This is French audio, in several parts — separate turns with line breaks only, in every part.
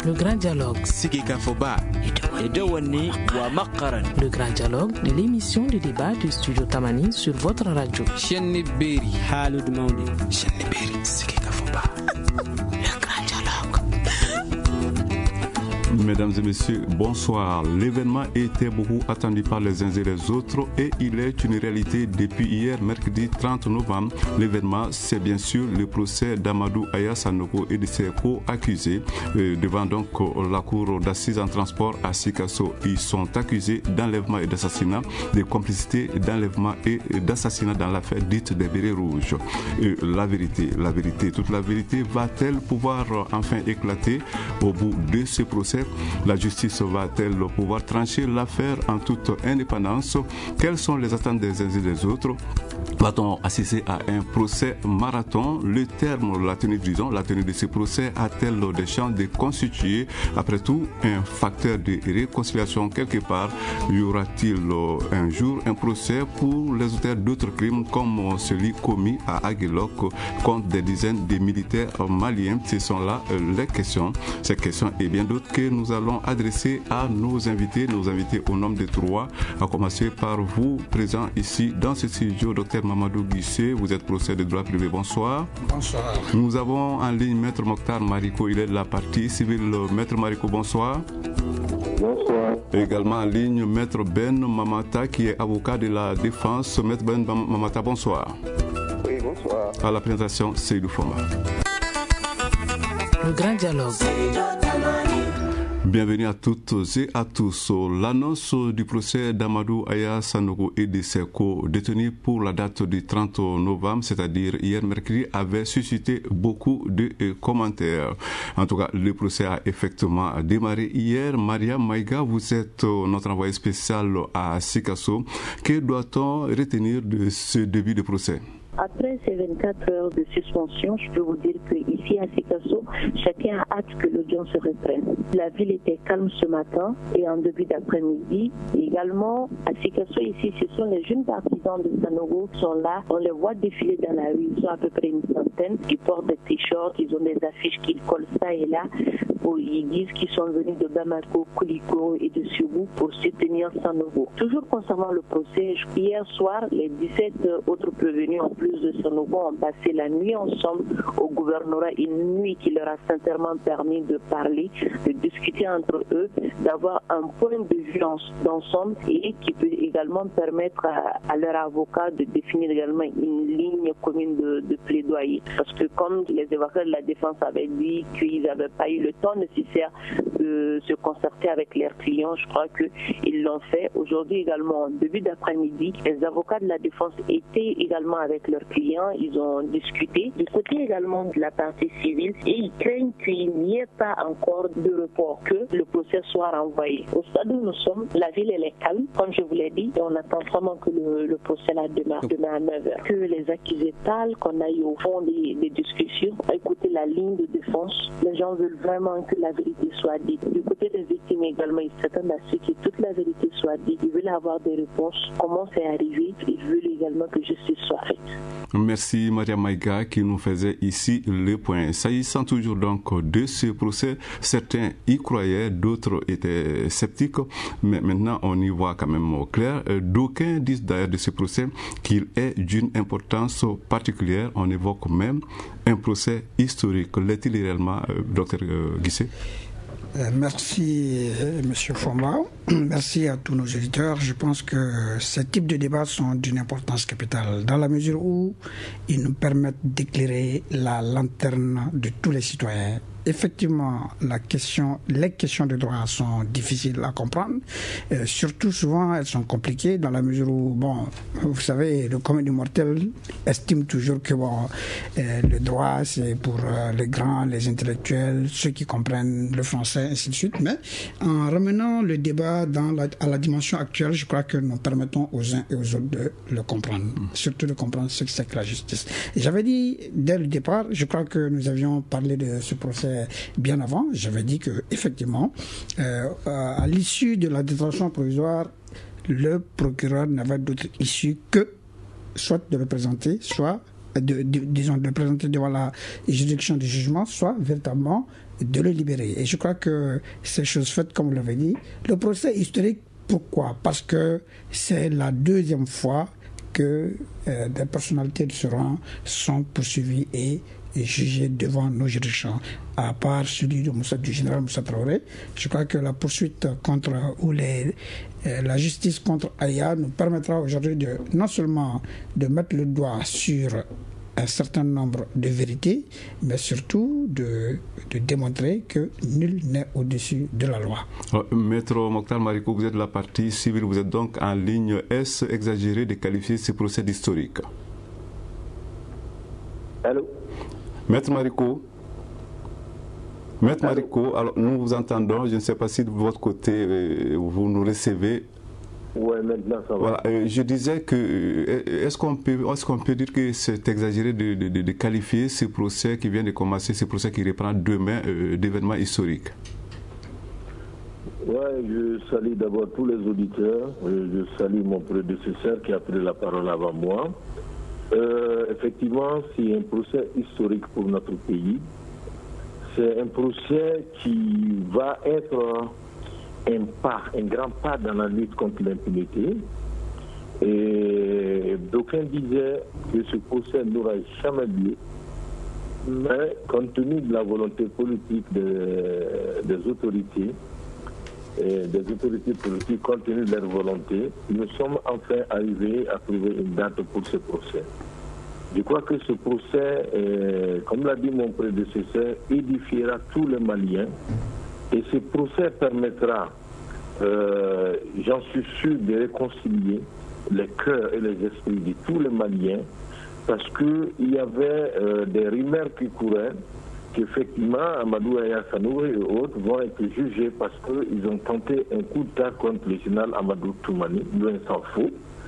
Le grand dialogue. Le grand dialogue de l'émission de débat du studio Tamani sur votre radio. Le grand dialogue.
Mesdames et messieurs, bonsoir. L'événement était beaucoup attendu par les uns et les autres et il est une réalité depuis hier, mercredi 30 novembre. L'événement, c'est bien sûr le procès d'Amadou Aya Sanogo et de ses co-accusés devant donc la cour d'assises en transport à Sikasso. Ils sont accusés d'enlèvement et d'assassinat, de complicité d'enlèvement et d'assassinat dans l'affaire dite des bérets rouges. La vérité, toute la vérité va-t-elle pouvoir enfin éclater au bout de ce procès? La justice va-t-elle pouvoir trancher l'affaire en toute indépendance? Quelles sont les attentes des uns et des autres? Va-t-on assister à un procès marathon? Le terme, la tenue de ce procès a-t-elle des chances de constituer, après tout, un facteur de réconciliation quelque part? Y aura-t-il un jour un procès pour les auteurs d'autres crimes comme celui commis à Aguelok contre des dizaines de militaires maliens? Ce sont là les questions. Ces questions et bien d'autres que nous allons adresser à nos invités au nombre de 3, à commencer par vous, présent ici dans ce studio, Dr Mamadou Guissé. Vous êtes professeur de droit privé, bonsoir.
Bonsoir.
Nous avons en ligne Maître Mokhtar Mariko, il est de la partie civile. Maître Mariko, bonsoir.
Bonsoir.
Également en ligne Maître Ben Mamata qui est avocat de la défense. Maître Ben Mamata, bonsoir.
Oui, bonsoir.
À la présentation, Seydou Foma.
Le grand dialogue.
Bienvenue à toutes et à tous. L'annonce du procès d'Amadou Aya Sanogo et de ses co-détenus pour la date du 30 novembre, c'est-à-dire hier mercredi, avait suscité beaucoup de commentaires. En tout cas, le procès a effectivement démarré hier. Maria Maïga, vous êtes notre envoyé spécial à Sikasso. Que doit-on retenir de ce début de procès?
Après ces 24 heures de suspension, je peux vous dire qu'ici à Sikasso, chacun a hâte que l'audience se reprenne. La ville était calme ce matin et en début d'après-midi. Également, à Sikasso, ici, ce sont les jeunes partisans de Sanogo qui sont là. On les voit défiler dans la rue. Ils sont à peu près une centaine. Ils portent des t-shirts, ils ont des affiches qu'ils collent ça et là. Ils disent qu'ils sont venus de Bamako, Kouliko et de Soubou pour soutenir Sanogo. Toujours concernant le procès, hier soir, les 17 autres prévenus en plus de Sanogo ont passé la nuit ensemble au gouvernorat, une nuit qui leur a sincèrement permis de parler, de discuter entre eux, d'avoir un point de vue d'ensemble et qui peut également permettre à leur avocat de définir également une ligne commune de plaidoyer. Parce que comme les avocats de la défense avaient dit qu'ils n'avaient pas eu le temps nécessaire de se concerter avec leurs clients, je crois qu'ils l'ont fait. Aujourd'hui également, en début d'après-midi, les avocats de la défense étaient également avec leurs clients, ils ont discuté. Du côté également de la partie civile, et ils craignent qu'il n'y ait pas encore de report, que le procès soit renvoyé. Au stade où nous sommes, la ville elle est calme, comme je vous l'ai dit, et on attend vraiment que le procès là démarre demain à 9h. Que les accusés parlent, qu'on aille au fond des discussions, écouter la ligne de défense. Les gens veulent vraiment que la vérité soit dite. Du côté des victimes également, ils s'attendent à ce que toute la vérité soit dite. Ils veulent avoir des réponses, comment c'est arrivé, ils veulent également que justice soit faite.
Merci Maria Maïga qui nous faisait ici le point. S'agissant toujours donc de ce procès, certains y croyaient, d'autres étaient sceptiques, mais maintenant on y voit quand même au clair. D'aucuns disent d'ailleurs de ce procès qu'il est d'une importance particulière. On évoque même un procès historique. L'est-il réellement, docteur Guissé?
Merci, Monsieur Foma. Merci à tous nos auditeurs. Je pense que ces types de débats sont d'une importance capitale dans la mesure où ils nous permettent d'éclairer la lanterne de tous les citoyens. Effectivement, les questions de droit sont difficiles à comprendre. Surtout, souvent, elles sont compliquées dans la mesure où, vous savez, le commun des mortels estime toujours que le droit, c'est pour les grands, les intellectuels, ceux qui comprennent le français, ainsi de suite. Mais en ramenant le débat à la dimension actuelle, je crois que nous permettons aux uns et aux autres de le comprendre. Surtout de comprendre ce que c'est que la justice. Et j'avais dit, dès le départ, je crois que nous avions parlé de ce procès bien avant, j'avais dit que effectivement, à l'issue de la détention provisoire, le procureur n'avait d'autre issue que soit de le présenter, soit de présenter devant la juridiction du jugement, soit véritablement de le libérer. Et je crois que ces choses faites, comme vous l'avez dit, le procès historique, pourquoi? Parce que c'est la deuxième fois que des personnalités de ce rang sont poursuivies et jugées devant nos juridictions, à part celui du général Moussa Traoré. Je crois que la poursuite la justice contre Aya nous permettra aujourd'hui non seulement de mettre le doigt sur un certain nombre de vérités, mais surtout de démontrer que nul n'est au-dessus de la loi.
Maître Mokhtar Mariko, vous êtes de la partie civile, vous êtes donc en ligne. Est-ce exagéré de qualifier ces procès d'historiques?
Allô?
Maître Mariko, alors nous vous entendons, je ne sais pas si de votre côté vous nous recevez.
Oui, maintenant ça va.
Voilà, je disais que est-ce qu'on peut dire que c'est exagéré de qualifier ce procès qui vient de commencer, ce procès qui reprend demain, d'événements historiques?
Oui, je salue d'abord tous les auditeurs, je salue mon prédécesseur qui a pris la parole avant moi. Effectivement, c'est un procès historique pour notre pays. C'est un procès qui va être un grand pas dans la lutte contre l'impunité. Et d'aucuns disaient que ce procès n'aura jamais lieu, mais compte tenu de la volonté politique des autorités, politiques, compte tenu de leur volonté, nous sommes enfin arrivés à trouver une date pour ce procès. Je crois que ce procès, comme l'a dit mon prédécesseur, édifiera tous les Maliens. Et ce procès permettra, j'en suis sûr, de réconcilier les cœurs et les esprits de tous les Maliens, parce qu'il y avait des rumeurs qui couraient qu'effectivement Amadou Aya Sanouri et autres vont être jugés parce qu'ils ont tenté un coup d'État contre le général Amadou Toumani, loin s'en faut.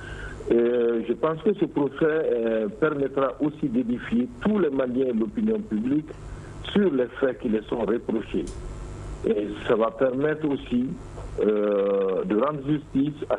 Je pense que ce procès permettra aussi d'édifier tous les Maliens et l'opinion publique sur les faits qui les sont reprochés. Et ça va permettre aussi de rendre justice à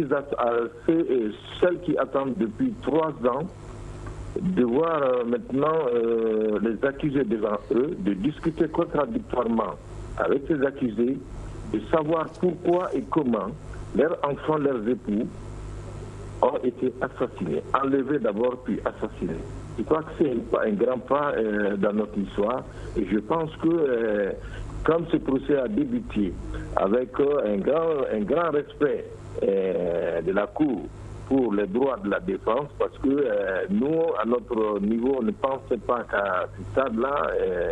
celles qui attendent depuis 3 ans, de voir maintenant les accusés devant eux, de discuter contradictoirement avec ces accusés, de savoir pourquoi et comment leurs enfants, leurs époux ont été assassinés, enlevés d'abord puis assassinés. Je crois que c'est un grand pas dans notre histoire et je pense que comme ce procès a débuté avec un grand respect de la Cour pour les droits de la défense, parce que nous, à notre niveau, on ne pensait pas qu'à ce stade-là,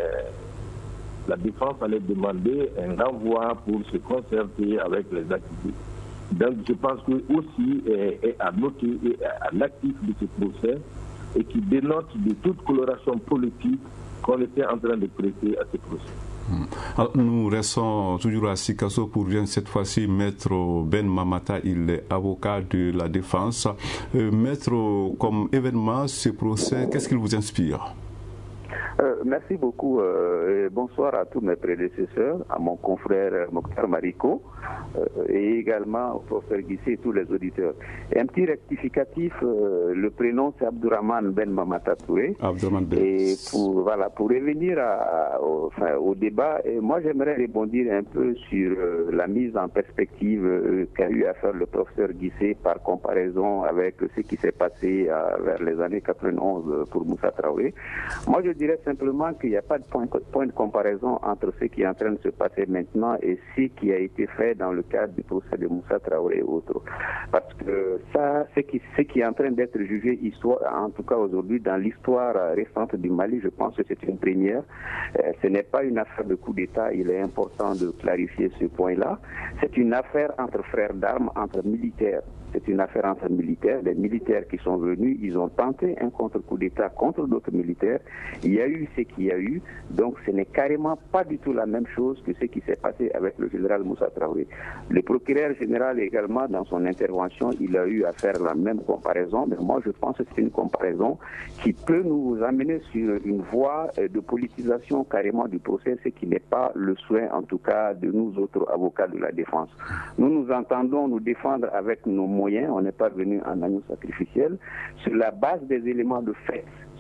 la défense allait demander un renvoi pour se concerter avec les accusés. Donc je pense que aussi est à noter à l'actif de ce procès et qui dénote de toute coloration politique qu'on était en train de prêter à ce procès.
Alors, nous restons toujours à Sikasso pour venir cette fois-ci Maître Ben Mamata, il est avocat de la défense. Maître, comme événement, ce procès, qu'est-ce qu'il vous inspire?
Merci beaucoup et bonsoir à tous mes prédécesseurs, à mon confrère Mokhtar Mariko et également au professeur Guissé et tous les auditeurs. Et un petit rectificatif, le prénom c'est Abdourahmane Ben Mamata Touré. Et pour revenir au débat, moi j'aimerais rebondir un peu sur la mise en perspective qu'a eu à faire le professeur Guissé par comparaison avec ce qui s'est passé vers les années 91 pour Moussa Traoré. Moi je dirais simplement qu'il n'y a pas de point de comparaison entre ce qui est en train de se passer maintenant et ce qui a été fait dans le cadre du procès de Moussa Traoré et autres. Parce que ça, ce qui est en train d'être jugé, en tout cas aujourd'hui, dans l'histoire récente du Mali, je pense que c'est une première. Ce n'est pas une affaire de coup d'État, il est important de clarifier ce point-là. C'est une affaire entre frères d'armes, entre militaires. C'est une affaire entre militaires. Les militaires qui sont venus, ils ont tenté un contre-coup d'État contre d'autres militaires. Il y a eu ce qu'il y a eu. Donc ce n'est carrément pas du tout la même chose que ce qui s'est passé avec le général Moussa Traoré. Le procureur général également, dans son intervention, il a eu à faire la même comparaison. Mais moi, je pense que c'est une comparaison qui peut nous amener sur une voie de politisation carrément du procès, ce qui n'est pas le souhait, en tout cas, de nous autres avocats de la défense. Nous nous entendons nous défendre avec nos moyens, on n'est pas venu en agneau sacrificiel, sur la base des éléments de fait,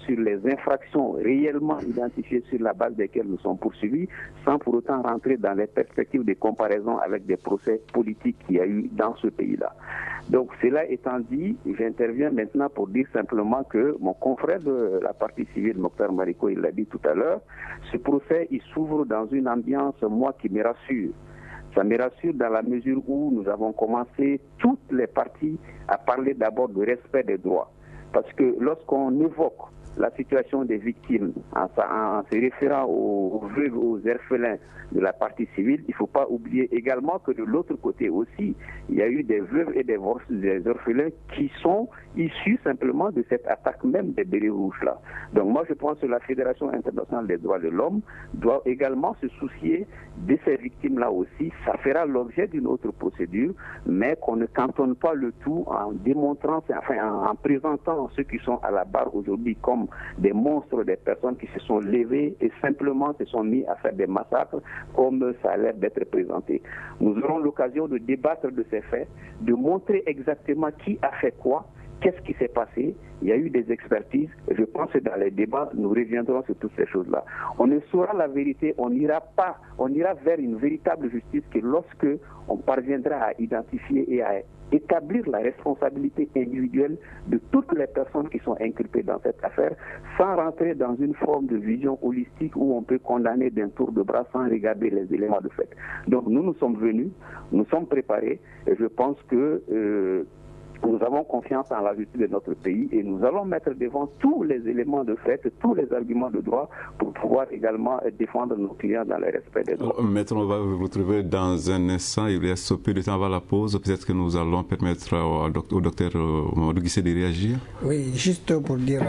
sur les infractions réellement identifiées sur la base desquelles nous sommes poursuivis, sans pour autant rentrer dans les perspectives de comparaison avec des procès politiques qu'il y a eu dans ce pays-là. Donc cela étant dit, j'interviens maintenant pour dire simplement que mon confrère de la partie civile, Mokhtar Mariko, il l'a dit tout à l'heure, ce procès il s'ouvre dans une ambiance, moi, qui me rassure. Ça me rassure dans la mesure où nous avons commencé toutes les parties à parler d'abord du respect des droits. Parce que lorsqu'on évoque la situation des victimes en se référant aux veuves, aux orphelins de la partie civile, il ne faut pas oublier également que de l'autre côté aussi, il y a eu des veuves et des orphelins qui sont issus simplement de cette attaque même des bérets rouges-là. Donc moi je pense que la Fédération internationale des droits de l'homme doit également se soucier de ces victimes-là aussi. Ça fera l'objet d'une autre procédure, mais qu'on ne cantonne pas le tout en démontrant, en présentant ceux qui sont à la barre aujourd'hui comme des monstres, des personnes qui se sont levées et simplement se sont mis à faire des massacres comme ça a l'air d'être présenté. Nous aurons l'occasion de débattre de ces faits, de montrer exactement qui a fait quoi, qu'est-ce qui s'est passé. Il y a eu des expertises et je pense que dans les débats, nous reviendrons sur toutes ces choses-là. On ne saura la vérité, on n'ira vers une véritable justice que lorsque on parviendra à identifier et à établir la responsabilité individuelle de toutes les personnes qui sont inculpées dans cette affaire, sans rentrer dans une forme de vision holistique où on peut condamner d'un tour de bras sans regarder les éléments de fait. Donc nous sommes venus, nous sommes préparés et je pense que nous avons confiance en la justice de notre pays et nous allons mettre devant tous les éléments de fait, tous les arguments de droit pour pouvoir également défendre nos clients dans le respect des droits.
Maître, on va vous retrouver dans un instant. Il reste peu de temps avant la pause. Peut-être que nous allons permettre au docteur Mamadou Guissé de réagir.
Oui, juste pour dire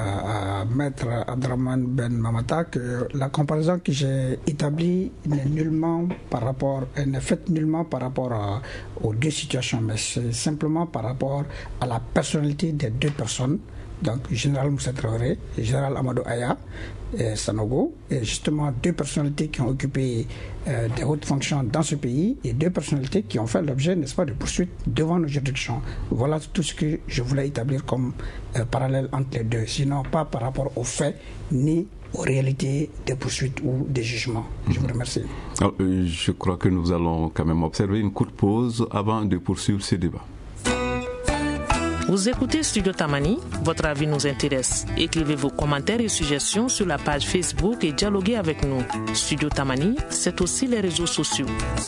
à Maître Abdraman Ben Mamata que la comparaison que j'ai établie n'est faite nullement par rapport aux deux situations, mais c'est simplement par rapport à la personnalité des deux personnes, donc Général Moussa Traoré et Général Amadou Aya et Sanogo, et justement deux personnalités qui ont occupé des hautes fonctions dans ce pays et deux personnalités qui ont fait l'objet, n'est-ce pas, de poursuites devant nos juridictions. Voilà tout ce que je voulais établir comme parallèle entre les deux, sinon pas par rapport aux faits ni aux réalités des poursuites ou des jugements. Je vous remercie.
Alors, je crois que nous allons quand même observer une courte pause avant de poursuivre ce débat.
Vous écoutez Studio Tamani, votre avis nous intéresse. Écrivez vos commentaires et suggestions sur la page Facebook et dialoguez avec nous. Studio Tamani, c'est aussi les réseaux sociaux.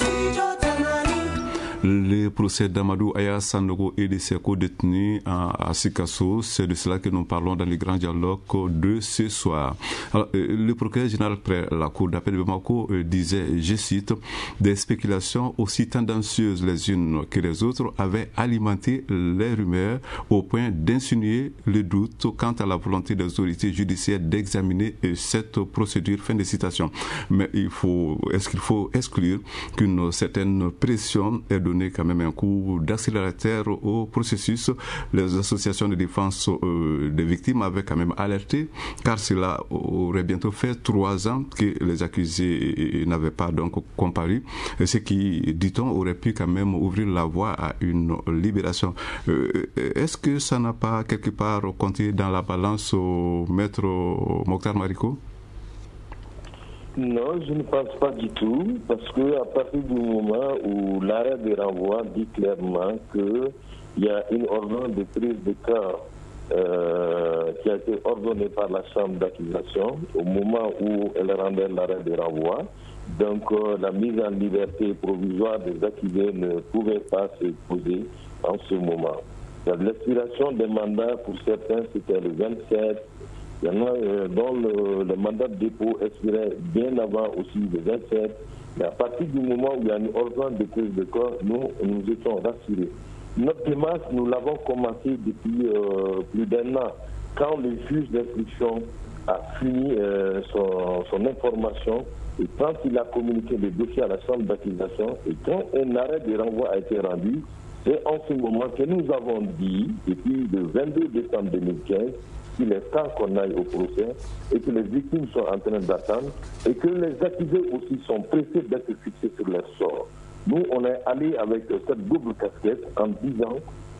Le procès d'Amadou Aya Sanogo et de ses co-détenus à Sikasso, c'est de cela que nous parlons dans le grand dialogue de ce soir. Alors, le procureur général près la cour d'appel de Bamako disait, je cite, des spéculations aussi tendancieuses les unes que les autres avaient alimenté les rumeurs au point d'insinuer le doute quant à la volonté des autorités judiciaires d'examiner cette procédure. Fin de citation. Mais est-ce qu'il faut exclure qu'une certaine pression est donnée quand même un coup d'accélérateur au processus? Les associations de défense des victimes avaient quand même alerté, car cela aurait bientôt fait 3 ans que les accusés n'avaient pas donc comparu, ce qui, dit-on, aurait pu quand même ouvrir la voie à une libération. Est-ce que ça n'a pas quelque part compté dans la balance au maître Mokhtar Mariko?
Non, je ne pense pas du tout, parce que à partir du moment où l'arrêt de renvoi dit clairement qu'il y a une ordonnance de prise de cas qui a été ordonnée par la chambre d'accusation au moment où elle rendait l'arrêt de renvoi, donc la mise en liberté provisoire des accusés ne pouvait pas se poser en ce moment. L'expiration des mandats pour certains c'était le 27. Il y en a dont le mandat de dépôt expirait bien avant aussi le 27. Mais à partir du moment où il y a une ordonnance de prise de corps, nous étions rassurés. Notre démarche, nous l'avons commencé depuis plus d'1 an. Quand le juge d'instruction a fini son information et quand il a communiqué le dossier à la chambre d'accusation et quand un arrêt de renvoi a été rendu, c'est en ce moment que nous avons dit, depuis le 22 décembre 2015, qu'il est temps qu'on aille au procès et que les victimes sont en train d'attendre et que les accusés aussi sont pressés d'être fixés sur leur sort. Nous, on est allé avec cette double casquette en disant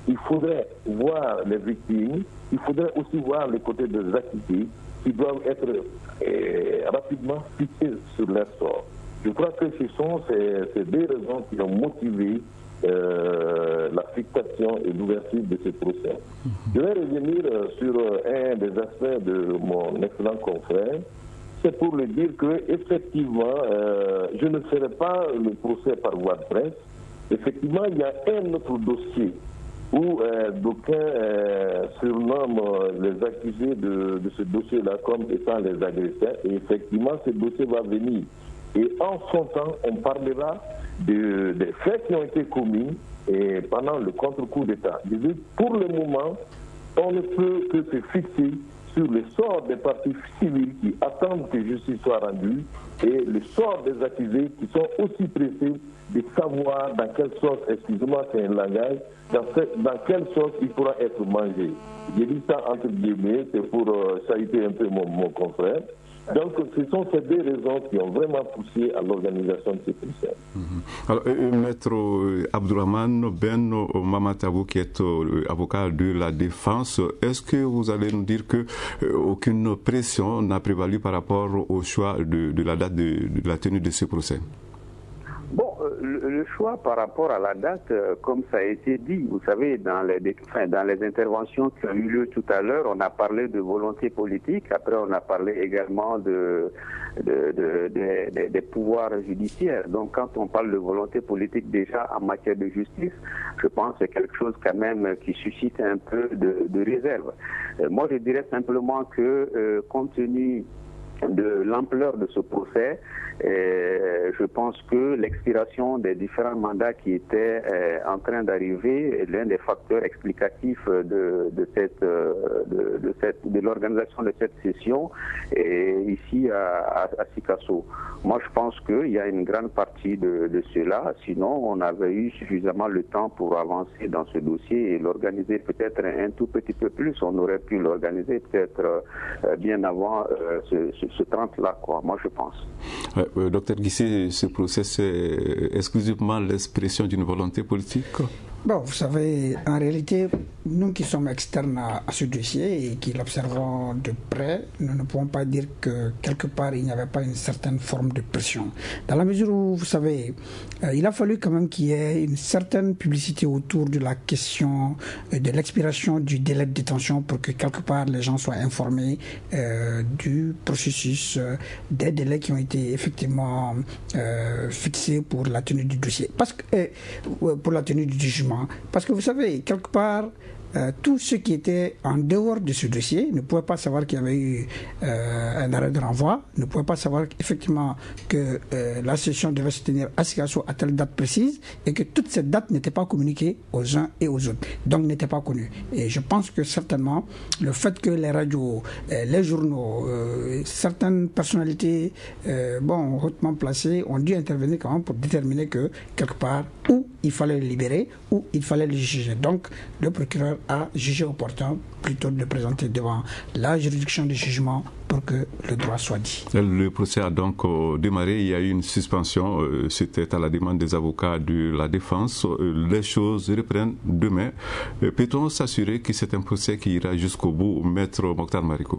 il faudrait voir les victimes, il faudrait aussi voir les côtés des accusés qui doivent être rapidement fixés sur leur sort. Je crois que ce sont ces deux raisons qui ont motivé la fixation et l'ouverture de ce procès. Je vais revenir sur un des aspects de mon excellent confrère. C'est pour le dire que effectivement, je ne ferai pas le procès par voie de presse. Effectivement, il y a un autre dossier où d'aucuns surnomment les accusés de ce dossier-là comme étant les agresseurs. Et effectivement, ce dossier va venir. Et en son temps, on parlera des faits qui ont été commis pendant le contre-coup d'État. Pour le moment, on ne peut que se fixer sur le sort des partis civils qui attendent que justice soit rendue et le sort des accusés qui sont aussi pressés de savoir dans quelle sauce, excusez-moi, c'est un langage, dans quelle sauce il pourra être mangé. J'ai dit ça entre guillemets, c'est pour saluer un peu mon confrère. Donc, ce sont ces deux raisons qui ont vraiment poussé à l'organisation de ces procès.
Alors, Maître Abdourahmane Ben Mamatabou, qui est avocat de la défense, est-ce que vous allez nous dire qu'aucune pression n'a prévalu par rapport au choix de la date de la tenue de ce procès?
Bon, le choix par rapport à la date, comme ça a été dit, vous savez, dans les interventions qui ont eu lieu tout à l'heure, on a parlé de volonté politique, après on a parlé également des pouvoirs judiciaires. Donc quand on parle de volonté politique déjà en matière de justice, je pense que c'est quelque chose quand même qui suscite un peu de réserve. Moi je dirais simplement que compte tenu de l'ampleur de ce procès, je pense que l'expiration des différents mandats qui étaient en train d'arriver est l'un des facteurs explicatifs de l'organisation de cette session ici à Sikasso. Moi, je pense qu'il y a une grande partie de cela. Sinon, on avait eu suffisamment le temps pour avancer dans ce dossier et l'organiser peut-être un tout petit peu plus. On aurait pu l'organiser peut-être bien avant ce 30-là, quoi. Moi, je pense.
Docteur Guissé, ce procès, c'est exclusivement l'expression d'une volonté politique?
Bon, vous savez, en réalité, nous qui sommes externes à ce dossier et qui l'observons de près, nous ne pouvons pas dire que quelque part il n'y avait pas une certaine forme de pression. Dans la mesure où, vous savez, il a fallu quand même qu'il y ait une certaine publicité autour de la question de l'expiration du délai de détention pour que quelque part les gens soient informés du processus, des délais qui ont été effectivement fixés pour la tenue du dossier, pour la tenue du jugement. Parce que vous savez, quelque part, tous ceux qui étaient en dehors de ce dossier ne pouvaient pas savoir qu'il y avait eu un arrêt de renvoi, ne pouvaient pas savoir effectivement que la session devait se tenir à Sikasso à telle date précise et que toute cette date n'était pas communiquée aux uns et aux autres, donc n'était pas connue. Et je pense que certainement le fait que les radios, les journaux, certaines personnalités hautement placées ont dû intervenir quand même pour déterminer que quelque part où il fallait le libérer, ou il fallait le juger. Donc le procureur a jugé opportun plutôt de le présenter devant la juridiction de jugement pour que le droit soit dit.
Le procès a donc démarré, il y a eu une suspension, c'était à la demande des avocats de la défense. Les choses reprennent demain. Peut-on s'assurer que c'est un procès qui ira jusqu'au bout, Maître Mokhtar Mariko?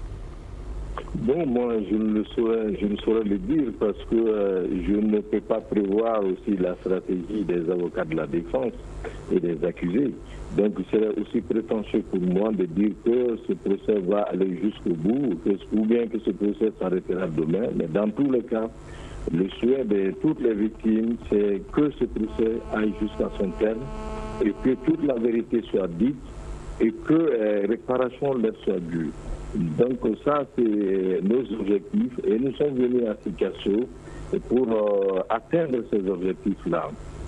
Bon, moi, je ne saurais le dire parce que je ne peux pas prévoir aussi la stratégie des avocats de la défense et des accusés. Donc, il serait aussi prétentieux pour moi de dire que ce procès va aller jusqu'au bout ou bien que ce procès s'arrêtera demain. Mais dans tous les cas, le souhait de toutes les victimes, c'est que ce procès aille jusqu'à son terme et que toute la vérité soit dite et que réparation leur soit due. Donc ça, c'est nos objectifs et nous sommes venus à Sikasso pour atteindre ces objectifs-là.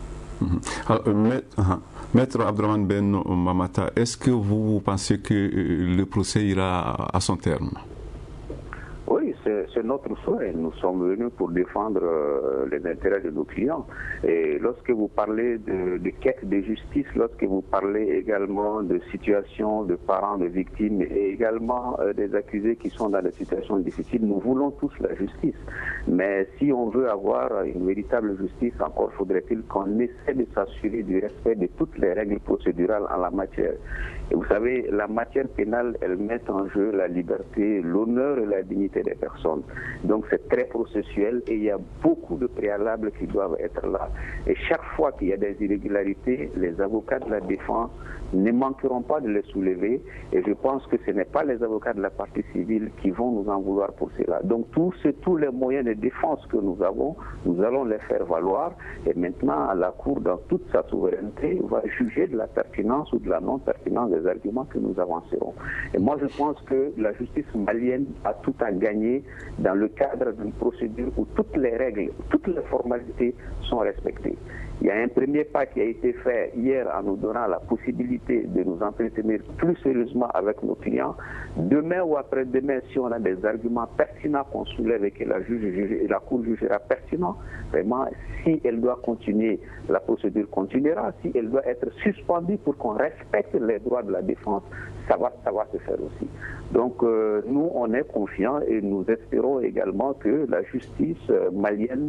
Maître Abdourahmane Ben Mamata, est-ce que vous pensez que le procès ira à son terme?
Oui, c'est c'est notre souhait. Nous sommes venus pour défendre les intérêts de nos clients. Et lorsque vous parlez de quête de justice, lorsque vous parlez également de situations de parents de victimes et également des accusés qui sont dans des situations difficiles, nous voulons tous la justice. Mais si on veut avoir une véritable justice, encore faudrait-il qu'on essaie de s'assurer du respect de toutes les règles procédurales en la matière. Et vous savez, la matière pénale, elle met en jeu la liberté, l'honneur et la dignité des personnes. Donc c'est très processuel et il y a beaucoup de préalables qui doivent être là. Et chaque fois qu'il y a des irrégularités, les avocats de la défense ne manqueront pas de les soulever. Et je pense que ce n'est pas les avocats de la partie civile qui vont nous en vouloir pour cela. Donc tous les moyens de défense que nous avons, nous allons les faire valoir. Et maintenant, la Cour, dans toute sa souveraineté, va juger de la pertinence ou de la non-pertinence des arguments que nous avancerons. Et moi, je pense que la justice malienne a tout à gagner dans le cadre d'une procédure où toutes les règles, toutes les formalités sont respectées. Il y a un premier pas qui a été fait hier en nous donnant la possibilité de nous entretenir plus sérieusement avec nos clients. Demain ou après-demain, si on a des arguments pertinents qu'on soulève et que la Cour jugera pertinent, vraiment, si elle doit continuer, la procédure continuera. Si elle doit être suspendue pour qu'on respecte les droits de la défense, ça va se faire aussi. Donc nous, on est confiants et nous espérons également que la justice malienne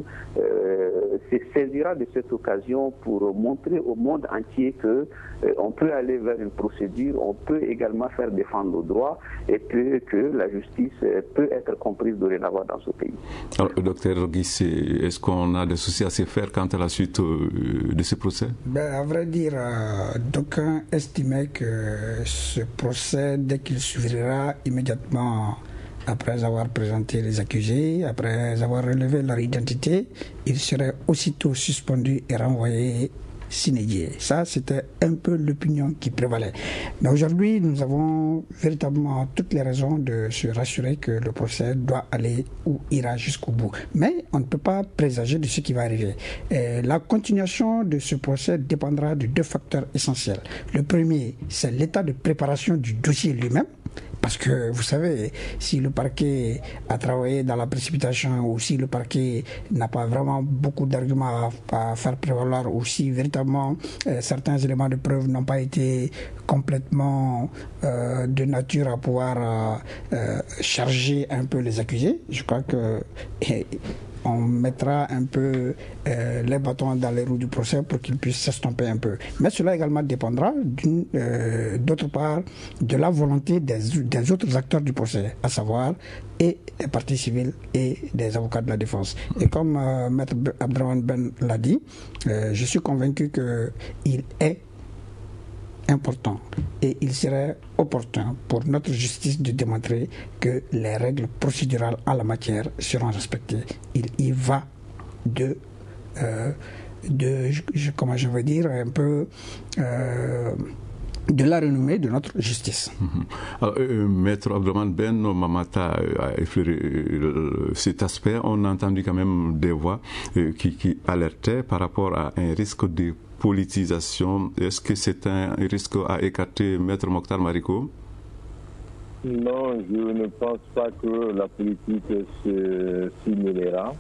se saisira de cette occasion pour montrer au monde entier que on peut aller vers une procédure, on peut également faire défendre nos droits et que la justice peut être comprise dorénavant dans ce pays.
Alors, docteur Guissé, est-ce qu'on a des soucis à se faire quant à la suite de ce procès?
À vrai dire, d'aucuns estimaient que ce procès, dès qu'il s'ouvrira immédiatement après avoir présenté les accusés, après avoir relevé leur identité, il serait aussitôt suspendu et renvoyé sine die. Ça, c'était un peu l'opinion qui prévalait. Mais aujourd'hui, nous avons véritablement toutes les raisons de se rassurer que le procès doit aller ou ira jusqu'au bout. Mais on ne peut pas présager de ce qui va arriver. La continuation de ce procès dépendra de deux facteurs essentiels. Le premier, c'est l'état de préparation du dossier lui-même. Parce que, vous savez, si le parquet a travaillé dans la précipitation ou si le parquet n'a pas vraiment beaucoup d'arguments à faire prévaloir ou si véritablement certains éléments de preuve n'ont pas été complètement de nature à pouvoir charger un peu les accusés, je crois que on mettra un peu les bâtons dans les roues du procès pour qu'ils puissent s'estomper un peu. Mais cela également dépendra d'autre part de la volonté des autres acteurs du procès, à savoir et des parties civiles et des avocats de la défense. Et comme Maître Abdraman Ben l'a dit, je suis convaincu qu'il est important et il serait opportun pour notre justice de démontrer que les règles procédurales en la matière seront respectées. Il y va comment je veux dire, un peu de la renommée de notre justice.
Alors, Maître Abdraman Ben Mamata a effleuré cet aspect. On a entendu quand même des voix qui alertaient par rapport à un risque de politisation. Est-ce que c'est un risque à écarter, Maître Mokhtar Mariko?
Non, je ne pense pas que la politique s'y mêlera.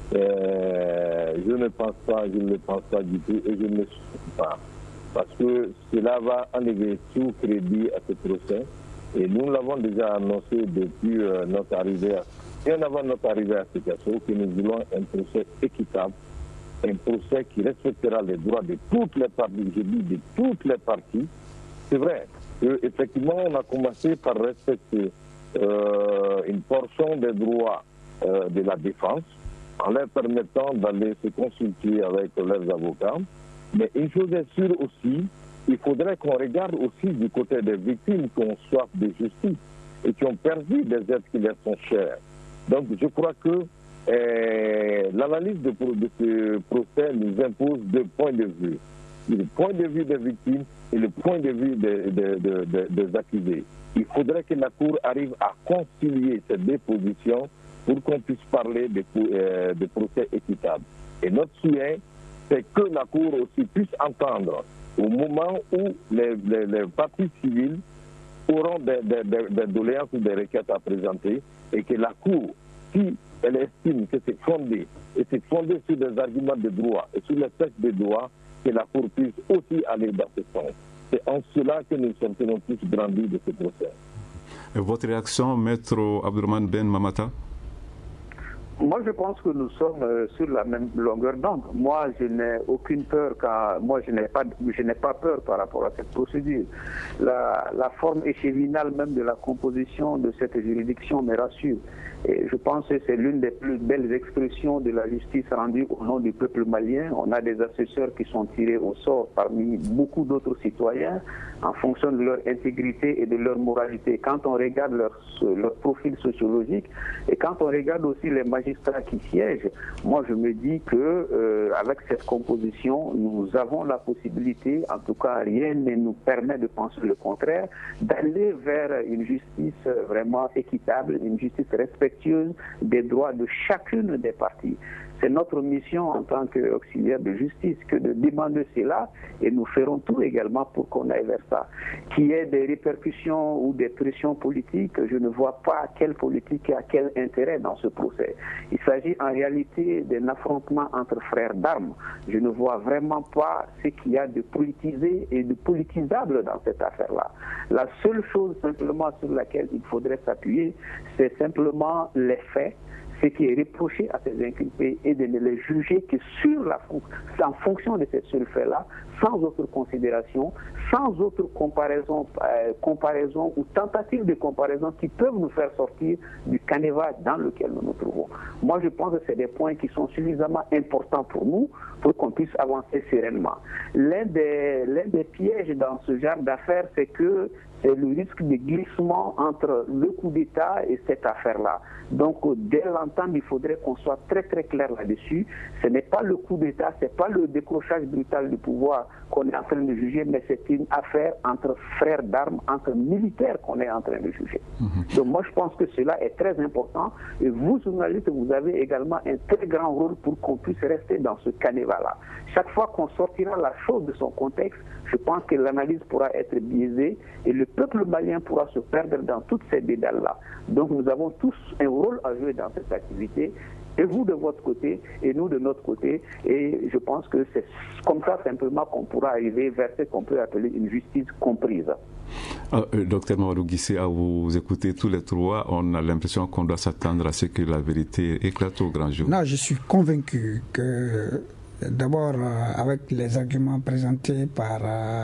Je ne le pense pas du tout et je ne le suis pas. Parce que cela va enlever tout crédit à ce procès. Et nous l'avons déjà annoncé depuis notre arrivée bien avant notre arrivée à Sikasso, que nous voulons un procès équitable, un procès qui respectera les droits de toutes les parties, je dis de toutes les parties. C'est vrai qu'effectivement, on a commencé par respecter une portion des droits de la défense en leur permettant d'aller se consulter avec leurs avocats. Mais une chose est sûre aussi, il faudrait qu'on regarde aussi du côté des victimes qui ont soif de justice et qui ont perdu des êtres qui leur sont chers. Donc je crois que l'analyse de ce procès nous impose deux points de vue. Le point de vue des victimes et le point de vue des accusés. Il faudrait que la Cour arrive à concilier ces deux positions pour qu'on puisse parler de procès équitable. Et notre souhait, c'est que la Cour aussi puisse entendre au moment où les parties civiles auront des doléances ou des requêtes à présenter et que la Cour si elle estime que c'est fondé, et c'est fondé sur des arguments de droit et sur les textes de droit, que la Cour puisse aussi aller dans ce sens. C'est en cela que nous sommes tous grandis de ce procès.
Votre réaction, Maître Abdourahmane Ben Mamata?
Moi, je pense que nous sommes sur la même longueur d'onde. Moi, je n'ai aucune peur, je n'ai pas peur par rapport à cette procédure. La forme échevinale même de la composition de cette juridiction me rassure. Et je pense que c'est l'une des plus belles expressions de la justice rendue au nom du peuple malien. On a des assesseurs qui sont tirés au sort parmi beaucoup d'autres citoyens en fonction de leur intégrité et de leur moralité. Quand on regarde leur profil sociologique et quand on regarde aussi les magistrats qui siègent, moi je me dis que avec cette composition, nous avons la possibilité, en tout cas rien ne nous permet de penser le contraire, d'aller vers une justice vraiment équitable, une justice respectueuse des droits de chacune des parties. C'est notre mission en tant qu'auxiliaire de justice que de demander cela et nous ferons tout également pour qu'on aille vers ça. Qu'il y ait des répercussions ou des pressions politiques, je ne vois pas quelle politique et à quel intérêt dans ce procès. Il s'agit en réalité d'un affrontement entre frères d'armes. Je ne vois vraiment pas ce qu'il y a de politisé et de politisable dans cette affaire-là. La seule chose simplement sur laquelle il faudrait s'appuyer, c'est simplement les faits, ce qui est reproché à ces inculpés et de ne les juger que en fonction de ces seuls faits-là, sans autre considération, sans autre comparaison ou tentative de comparaison qui peuvent nous faire sortir du canevas dans lequel nous nous trouvons. Moi, je pense que c'est des points qui sont suffisamment importants pour nous pour qu'on puisse avancer sereinement. L'un des pièges dans ce genre d'affaires, c'est que c'est le risque de glissement entre le coup d'État et cette affaire-là. Donc, dès l'entame, il faudrait qu'on soit très très clair là-dessus. Ce n'est pas le coup d'État, ce n'est pas le décrochage brutal du pouvoir qu'on est en train de juger, mais c'est une affaire entre frères d'armes, entre militaires qu'on est en train de juger. Donc moi, je pense que cela est très important. Et vous, journalistes, vous avez également un très grand rôle pour qu'on puisse rester dans ce canevas-là. Chaque fois qu'on sortira la chose de son contexte, je pense que l'analyse pourra être biaisée et le peuple malien pourra se perdre dans toutes ces dédales-là. Donc nous avons tous un rôle à jouer dans cette activité, et vous de votre côté, et nous de notre côté, et je pense que c'est comme ça simplement qu'on pourra arriver vers ce qu'on peut appeler une justice comprise.
Docteur Mamadou Guissé, à vous écouter tous les trois, on a l'impression qu'on doit s'attendre à ce que la vérité éclate au grand jour.
Non, je suis convaincu que d'abord, avec les arguments présentés par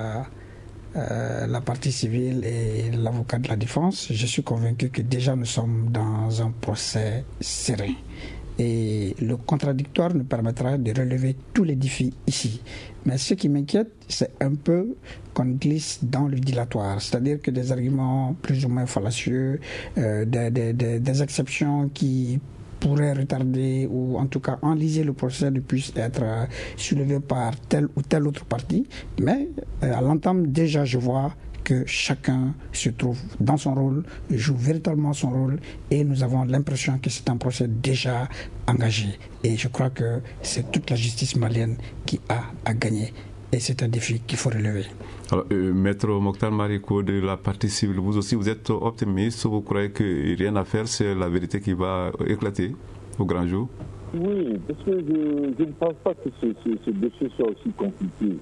la partie civile et l'avocat de la défense, je suis convaincu que déjà nous sommes dans un procès serein. Et le contradictoire nous permettra de relever tous les défis ici. Mais ce qui m'inquiète, c'est un peu qu'on glisse dans le dilatoire, c'est-à-dire que des arguments plus ou moins fallacieux, des exceptions qui pourrait retarder ou en tout cas enliser le procès ne puisse être soulevé par telle ou telle autre partie. Mais à l'entame, déjà, je vois que chacun se trouve dans son rôle, joue véritablement son rôle et nous avons l'impression que c'est un procès déjà engagé. Et je crois que c'est toute la justice malienne qui a à gagner. Et c'est un défi qu'il faut relever.
Alors, Maître Mokhtar Mariko de la partie civile, vous aussi, vous êtes optimiste, vous croyez qu'il n'y a rien à faire, c'est la vérité qui va éclater au grand jour?
Oui, parce que je ne pense pas que ce dossier soit aussi compliqué.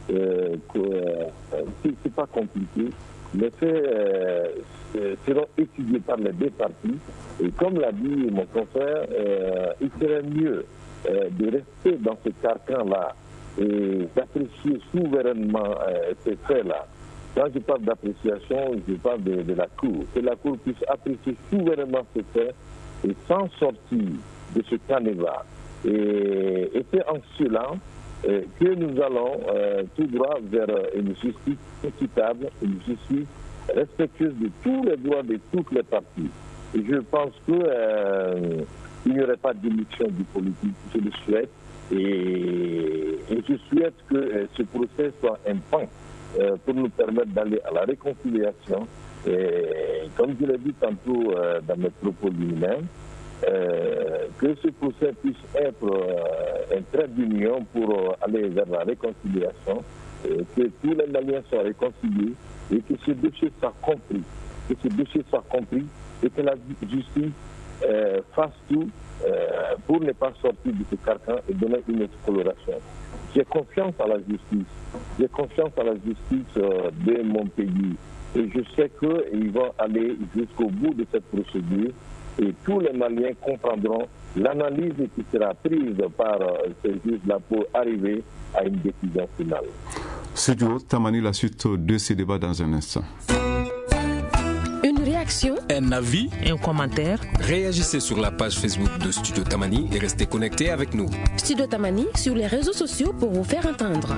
C'est pas compliqué. Les faits seront étudiés par les deux parties. Et comme l'a dit mon confrère, il serait mieux de rester dans ce carcan-là et d'apprécier souverainement ces faits-là. Quand je parle d'appréciation, je parle de la Cour. Que la Cour puisse apprécier souverainement ces faits et s'en sortir de ce canevas. Et c'est en cela que nous allons tout droit vers une justice équitable, une justice respectueuse de tous les droits de toutes les parties. Et je pense qu'il n'y aurait pas d'émission du politique, je le souhaite. Et je souhaite que ce procès soit un pan pour nous permettre d'aller à la réconciliation. Et comme je l'ai dit tantôt dans mes propos lui-même, que ce procès puisse être un trait d'union pour aller vers la réconciliation, que tous les Maliens soient réconciliés et que ce dossier soit compris. Que ce dossier soit compris et que la justice fasse tout pour ne pas sortir de ce carcan et donner une exploration. J'ai confiance à la justice. J'ai confiance à la justice de mon pays. Et je sais qu'ils vont aller jusqu'au bout de cette procédure et tous les Maliens comprendront l'analyse qui sera prise par ces juges-là pour arriver à une décision finale.
Studio Tamani, la suite de ces débats dans un instant.
Une réaction,
un avis,
un commentaire.
Réagissez sur la page Facebook de Studio Tamani et restez connectés avec nous.
Studio Tamani sur les réseaux sociaux pour vous faire entendre.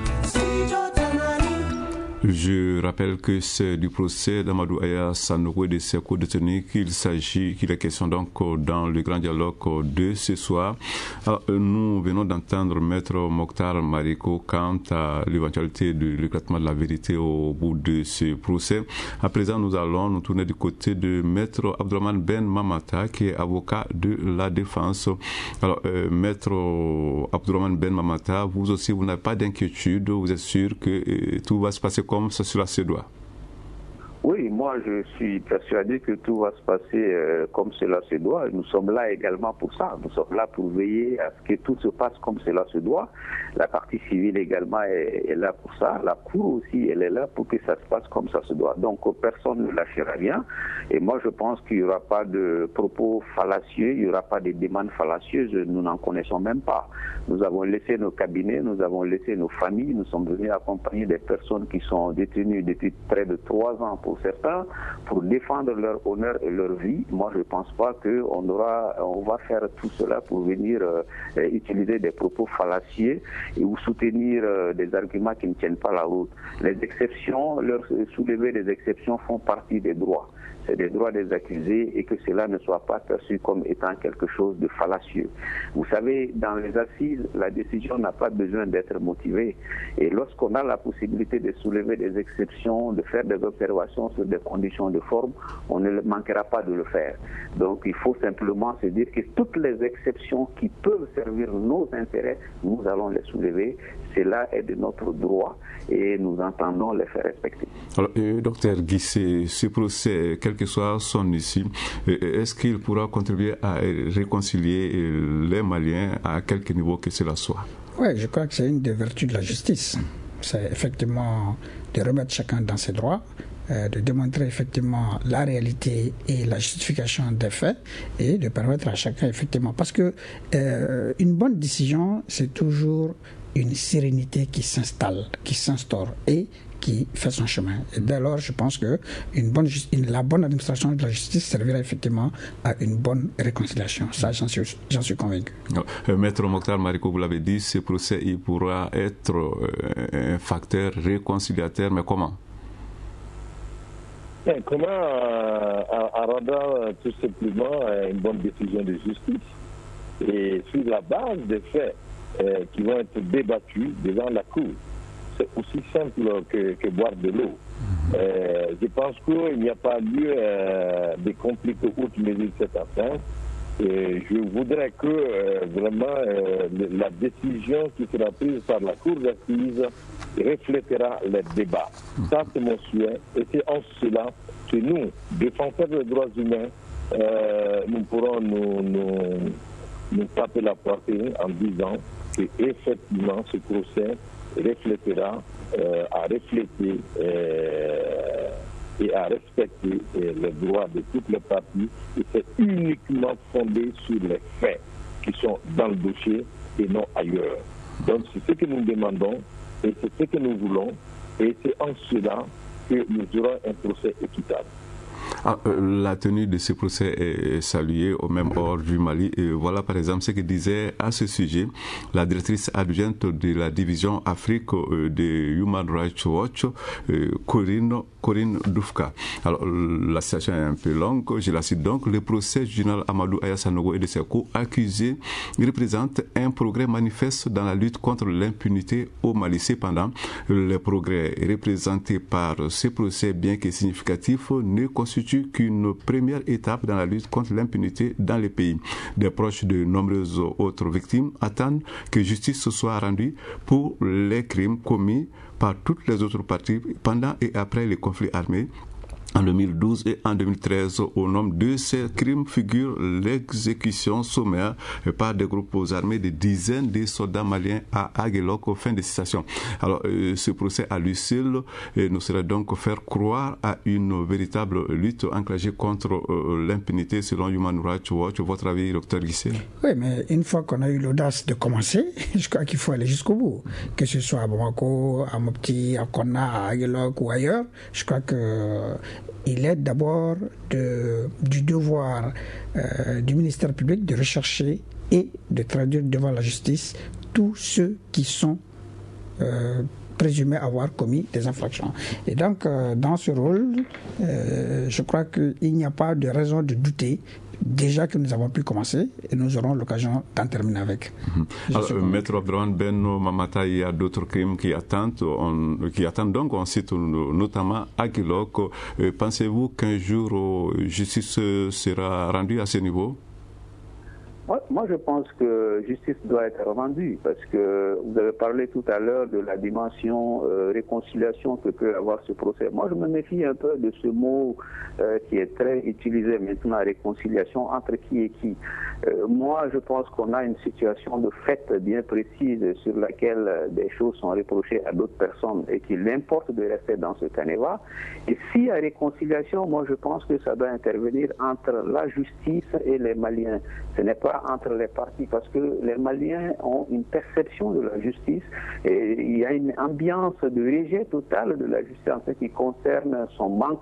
Je rappelle que c'est du procès d'Amadou Aya Sanogo et de ses co-détenus qu'il est question donc dans le grand dialogue de ce soir. Alors, nous venons d'entendre Maître Mokhtar Mariko quant à l'éventualité de l'éclatement de la vérité au bout de ce procès. À présent, nous allons nous tourner du côté de Maître Abdourahmane Ben Mamata, qui est avocat de la défense. Alors, Maître Abdourahmane Ben Mamata, vous aussi, vous n'avez pas d'inquiétude, vous êtes sûr que tout va se passer comme cela se doit?
Oui, moi je suis persuadé que tout va se passer comme cela se doit. Nous sommes là également pour ça. Nous sommes là pour veiller à ce que tout se passe comme cela se doit. La partie civile également est là pour ça. La Cour aussi, elle est là pour que ça se passe comme ça se doit. Donc personne ne lâchera rien. Et moi je pense qu'il n'y aura pas de propos fallacieux, il n'y aura pas de demandes fallacieuses. Nous n'en connaissons même pas. Nous avons laissé nos cabinets, nous avons laissé nos familles. Nous sommes venus accompagner des personnes qui sont détenues depuis près de 3 ans pour certains, pour défendre leur honneur et leur vie. Moi, je ne pense pas qu'on va faire tout cela pour venir utiliser des propos fallacieux ou soutenir des arguments qui ne tiennent pas la route. Les exceptions, soulever des exceptions font partie des droits. C'est des droits des accusés et que cela ne soit pas perçu comme étant quelque chose de fallacieux. Vous savez, dans les assises, la décision n'a pas besoin d'être motivée. Et lorsqu'on a la possibilité de soulever des exceptions, de faire des observations sur des conditions de forme, on ne manquera pas de le faire. Donc il faut simplement se dire que toutes les exceptions qui peuvent servir nos intérêts, nous allons les soulever. Cela est de notre droit et nous entendons les faire respecter.
Alors, docteur Guissé, ce procès, quel que soit son issue, est-ce qu'il pourra contribuer à réconcilier les Maliens à quelque niveau que cela soit?
Oui, je crois que c'est une des vertus de la justice. C'est effectivement de remettre chacun dans ses droits, de démontrer effectivement la réalité et la justification des faits et de permettre à chacun effectivement, parce que une bonne décision, c'est toujours une sérénité qui s'installe, qui s'instaure et qui fait son chemin. Et dès lors, je pense que la bonne administration de la justice servira effectivement à une bonne réconciliation. Ça, j'en suis convaincu.
Maître Mokhtar Mariko, vous l'avez dit, ce procès il pourra être un facteur réconciliateur, mais comment?
Comment en rendant tout simplement une bonne décision de justice et sur la base des faits qui vont être débattus devant la Cour. C'est aussi simple que boire de l'eau. Je pense qu'il n'y a pas lieu de compliquer outre mesure cette affaire. Et je voudrais que vraiment la décision qui sera prise par la Cour d'assises reflétera les débats. Ça, c'est mon souhait. Et c'est en cela que nous, défenseurs des droits humains, nous pourrons nous taper la poitrine en disant que effectivement ce procès a reflété et à respecter les droits de toutes les parties, et c'est uniquement fondé sur les faits qui sont dans le dossier et non ailleurs. Donc c'est ce que nous demandons et c'est ce que nous voulons, et c'est en cela que nous aurons un procès équitable.
La tenue de ce procès est saluée au même ordre du Mali. Et voilà par exemple ce que disait à ce sujet la directrice adjointe de la division Afrique de Human Rights Watch, Corinne Doufka. Alors la citation est un peu longue, je la cite donc. Le procès du général Amadou Aya Sanogo et de ses co-accusés représente un progrès manifeste dans la lutte contre l'impunité au Mali. Cependant, les progrès représentés par ce procès, bien que significatifs, ne constituent qu'une première étape dans la lutte contre l'impunité dans le pays. Des proches de nombreuses autres victimes attendent que justice soit rendue pour les crimes commis par toutes les autres parties pendant et après les conflits armés En 2012 et en 2013, au nom de ces crimes figure l'exécution sommaire par des groupes armés de dizaines de soldats maliens à Aguelok. Fin de citation. Alors, ce procès à lui seul nous serait donc faire croire à une véritable lutte engagée contre l'impunité selon Human Rights Watch. Votre avis, Dr Guissé?
Oui, mais une fois qu'on a eu l'audace de commencer, je crois qu'il faut aller jusqu'au bout. Que ce soit à Bamako, à Mopti, à Konna, à Aguelok ou ailleurs, je crois que il est d'abord du devoir du ministère public de rechercher et de traduire devant la justice tous ceux qui sont présumés avoir commis des infractions. Et donc, dans ce rôle, je crois qu'il n'y a pas de raison de douter déjà que nous avons pu commencer et nous aurons l'occasion d'en terminer avec.
Alors, Maître Abdraman Ben Mamata, il y a d'autres crimes qui attendent, donc on cite notamment Aguelok. Pensez-vous qu'un jour justice sera rendue à ce niveau?
Moi, je pense que justice doit être rendue parce que vous avez parlé tout à l'heure de la dimension réconciliation que peut avoir ce procès. Moi, je me méfie un peu de ce mot qui est très utilisé maintenant, réconciliation, entre qui et qui. Moi, je pense qu'on a une situation de fait bien précise sur laquelle des choses sont reprochées à d'autres personnes et qu'il importe de rester dans ce canevas. Et s'il y a réconciliation, moi, je pense que ça doit intervenir entre la justice et les Maliens. Ce n'est pas entre les partis parce que les Maliens ont une perception de la justice et il y a une ambiance de rejet total de la justice en ce qui concerne son manque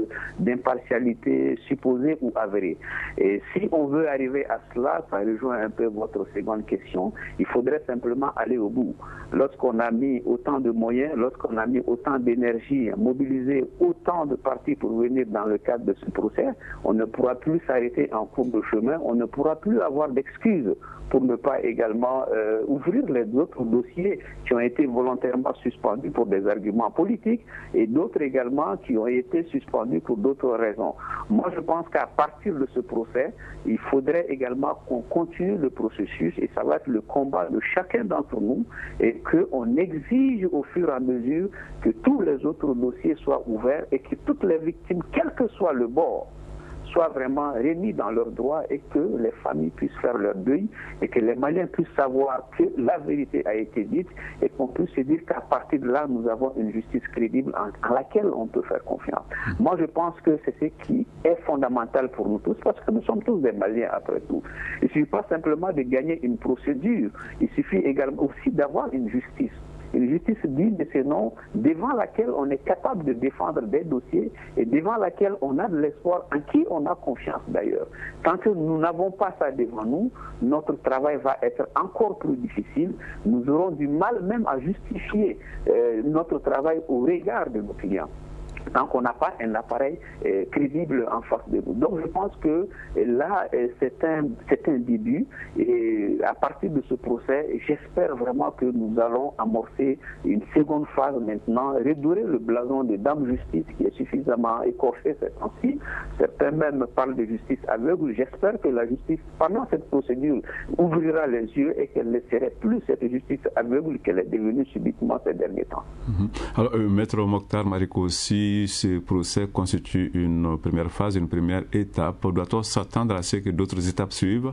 d'impartialité supposée ou avérée. Et si on veut arriver à cela, ça rejoint un peu votre seconde question, il faudrait simplement aller au bout. Lorsqu'on a mis autant de moyens, lorsqu'on a mis autant d'énergie, mobilisé autant de partis pour venir dans le cadre de ce procès, on ne pourra plus s'arrêter en cours de chemin, on ne pourra plus avoir d'excuses pour ne pas également ouvrir les autres dossiers qui ont été volontairement suspendus pour des arguments politiques et d'autres également qui ont été suspendus pour d'autres raisons. Moi, je pense qu'à partir de ce procès, il faudrait également qu'on continue le processus et ça va être le combat de chacun d'entre nous et qu'on exige au fur et à mesure que tous les autres dossiers soient ouverts et que toutes les victimes, quel que soit le bord, soient vraiment réunis dans leurs droits et que les familles puissent faire leur deuil et que les Maliens puissent savoir que la vérité a été dite et qu'on puisse se dire qu'à partir de là, nous avons une justice crédible en laquelle on peut faire confiance. Moi, je pense que c'est ce qui est fondamental pour nous tous parce que nous sommes tous des Maliens après tout. Il ne suffit pas simplement de gagner une procédure, il suffit également aussi d'avoir une justice. Une justice digne de ce nom, devant laquelle on est capable de défendre des dossiers et devant laquelle on a de l'espoir, en qui on a confiance d'ailleurs. Tant que nous n'avons pas ça devant nous, notre travail va être encore plus difficile. Nous aurons du mal même à justifier notre travail au regard de nos clients, tant qu'on n'a pas un appareil crédible en face de nous. Donc je pense que là, c'est un début et à partir de ce procès, j'espère vraiment que nous allons amorcer une seconde phase maintenant, redorer le blason de Dame Justice qui est suffisamment écorché cette temps-ci. Certains même parlent de justice aveugle. J'espère que la justice, pendant cette procédure, ouvrira les yeux et qu'elle ne serait plus cette justice aveugle qu'elle est devenue subitement ces derniers temps.
Alors, Maître Mokhtar Mariko, si ce procès constitue une première phase, une première étape, doit-on s'attendre à ce que d'autres étapes suivent?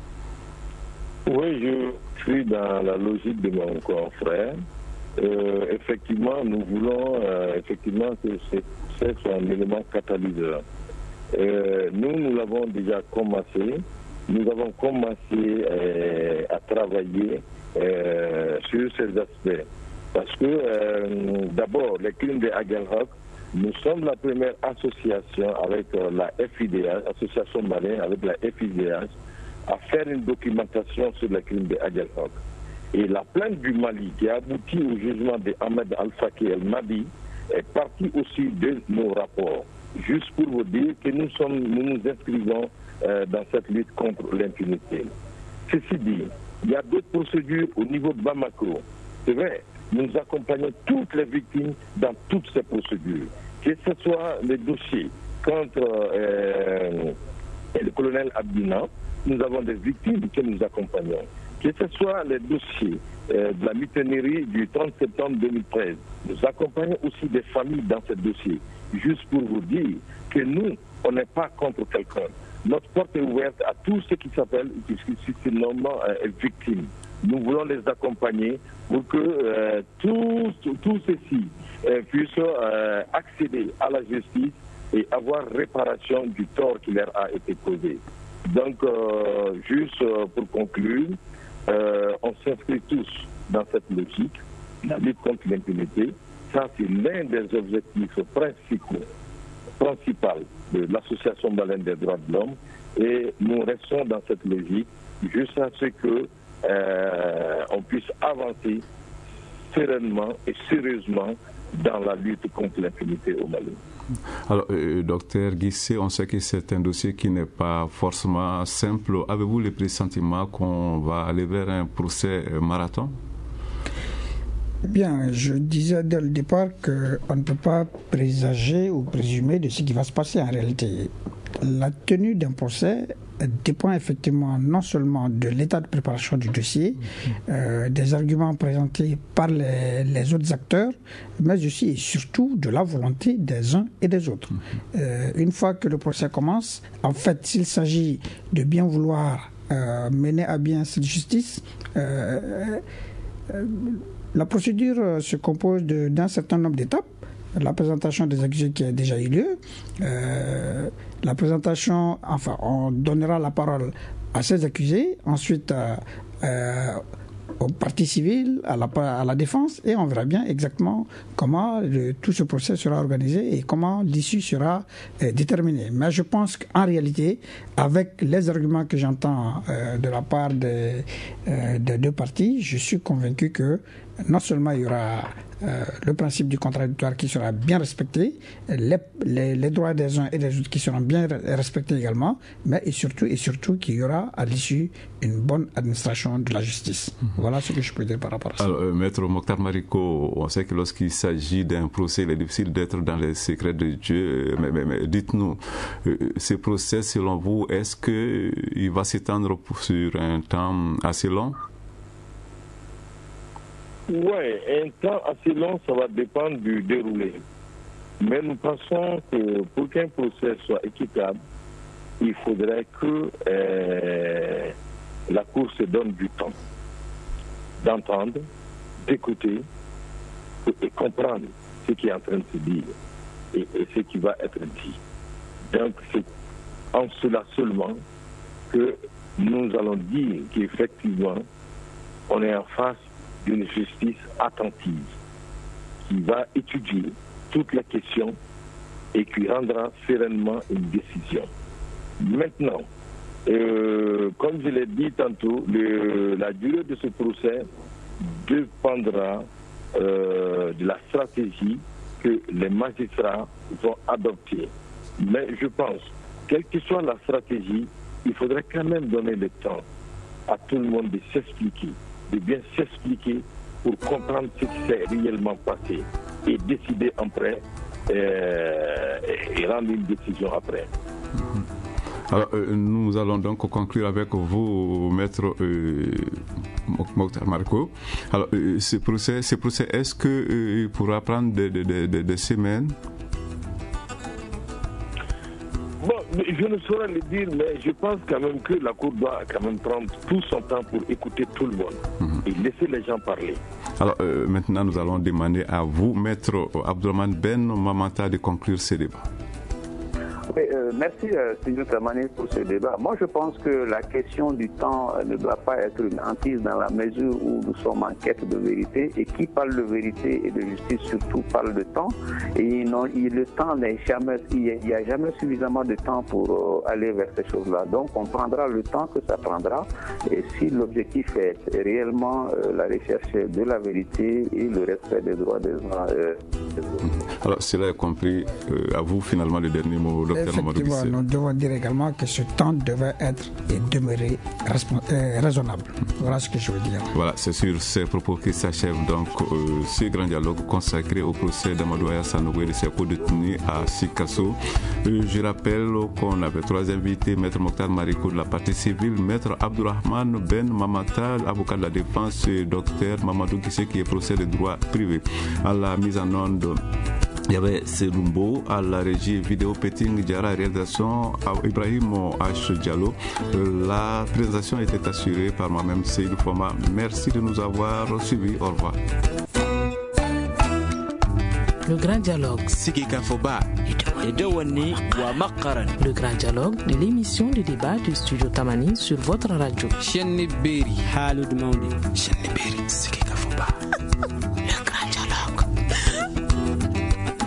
Oui, je suis dans la logique de mon confrère. Effectivement, nous voulons effectivement que ce procès soit un élément catalyseur. Nous l'avons déjà commencé. Nous avons commencé à travailler sur ces aspects. Parce que, d'abord, les crimes de Aguelok, nous sommes la première association avec la FIDH, Association malienne avec la FIDH, à faire une documentation sur les crimes de Aguelok. Et la plainte du Mali qui a abouti au jugement de Ahmed Al-Faki El-Madi est partie aussi de nos rapports. Juste pour vous dire que nous nous inscrivons dans cette lutte contre l'impunité. Ceci dit, il y a d'autres procédures au niveau de Bamako. C'est vrai, nous accompagnons toutes les victimes dans toutes ces procédures. Que ce soit les dossiers contre le colonel Abdina, nous avons des victimes que nous accompagnons. que ce soit les dossiers de la mutinerie du 30 septembre 2013. Nous accompagnons aussi des familles dans ces dossiers, juste pour vous dire que nous, on n'est pas contre quelqu'un. Notre porte est ouverte à tous ceux qui s'appellent, qui se nomment victimes. Nous voulons les accompagner pour que tous ceux-ci puissent accéder à la justice et avoir réparation du tort qui leur a été causé. Donc, juste pour conclure, on s'inscrit tous dans cette logique, la lutte contre l'impunité. Ça, c'est l'un des objectifs principaux de l'Association malienne des droits de l'homme. Et nous restons dans cette logique jusqu'à ce que on puisse avancer sereinement et sérieusement dans la lutte contre l'impunité au Mali.
Alors, docteur Guissé, on sait que c'est un dossier qui n'est pas forcément simple. Avez-vous le pressentiment qu'on va aller vers un procès marathon?
Bien, je disais dès le départ qu'on ne peut pas présager ou présumer de ce qui va se passer en réalité. La tenue d'un procès dépend effectivement non seulement de l'état de préparation du dossier, des arguments présentés par les autres acteurs, mais aussi et surtout de la volonté des uns et des autres. Une fois que le procès commence, en fait, s'il s'agit de bien vouloir mener à bien cette justice, la procédure se compose d'un certain nombre d'étapes. La présentation des accusés qui a déjà eu lieu, la présentation, enfin, on donnera la parole à ces accusés, ensuite aux parties civiles, à la défense, et on verra bien exactement comment tout ce procès sera organisé et comment l'issue sera déterminée. Mais je pense qu'en réalité, avec les arguments que j'entends de la part des deux parties, je suis convaincu que non seulement il y aura le principe du contradictoire qui sera bien respecté, les droits des uns et des autres qui seront bien respectés également, mais et surtout qu'il y aura à l'issue une bonne administration de la justice. Voilà ce que je peux dire par rapport à ça.
Alors, Maître Mokhtar Mariko, on sait que lorsqu'il s'agit d'un procès, il est difficile d'être dans les secrets de Dieu, mais dites-nous, ce procès, selon vous, est-ce qu'il va s'étendre sur un temps assez long?
Oui, un temps assez long, ça va dépendre du déroulé. Mais nous pensons que pour qu'un procès soit équitable, il faudrait que la Cour se donne du temps d'entendre, d'écouter et comprendre ce qui est en train de se dire et ce qui va être dit. Donc c'est en cela seulement que nous allons dire qu'effectivement, on est en face d'une justice attentive qui va étudier toutes les questions et qui rendra sereinement une décision. Maintenant, comme je l'ai dit tantôt, la durée de ce procès dépendra de la stratégie que les magistrats vont adopter. Mais je pense, quelle que soit la stratégie, il faudrait quand même donner le temps à tout le monde de s'expliquer, de bien s'expliquer pour comprendre ce qui s'est réellement passé et décider après et rendre une décision après.
Alors, nous allons donc conclure avec vous, Maître Mokhtar Mariko. Alors, ce procès, est-ce qu'il pourra prendre des semaines? Bon,
je ne saurais le dire, mais je pense quand même que la Cour doit quand même prendre tout son temps pour écouter tout le monde et laisser les gens parler.
Alors, maintenant, nous allons demander à vous, Maître Abdourahmane Ben Mamanta, de conclure ce débat.
Oui, merci Studio Tamani pour ce débat. Moi, je pense que la question du temps ne doit pas être une hantise dans la mesure où nous sommes en quête de vérité et qui parle de vérité et de justice surtout parle de temps. Et le temps n'est jamais, il n'y a jamais suffisamment de temps pour aller vers ces choses-là. Donc, on prendra le temps que ça prendra. Et si l'objectif est réellement la recherche de la vérité et le respect des droits des uns.
Alors, cela est compris. À vous, finalement, le dernier mot. docteur Mamadou Guissé.
Nous devons dire également que ce temps devait être et demeurer raisonnable. Voilà ce que je veux dire.
Voilà, c'est sur ces propos qui s'achève donc ce grand dialogue consacré au procès d'Amadou Aya Sanogo et de ses co-détenus à Sikasso. Je rappelle qu'on avait 3 invités, Maître Mokhtar Mariko de la partie civile, Maître Abdourahmane Ben Mamata, avocat de la défense, et Docteur Mamadou Guissé qui est procès de droit privé. À la mise en onde, il y avait Selumbo, à la régie vidéo Peting Diara, réalisation Ibrahim H. Diallo. La présentation était assurée par moi-même, Seydou Foma. Merci de nous avoir suivis. Au revoir.
Le grand dialogue. Le grand dialogue de l'émission de débat du studio Tamani sur votre radio.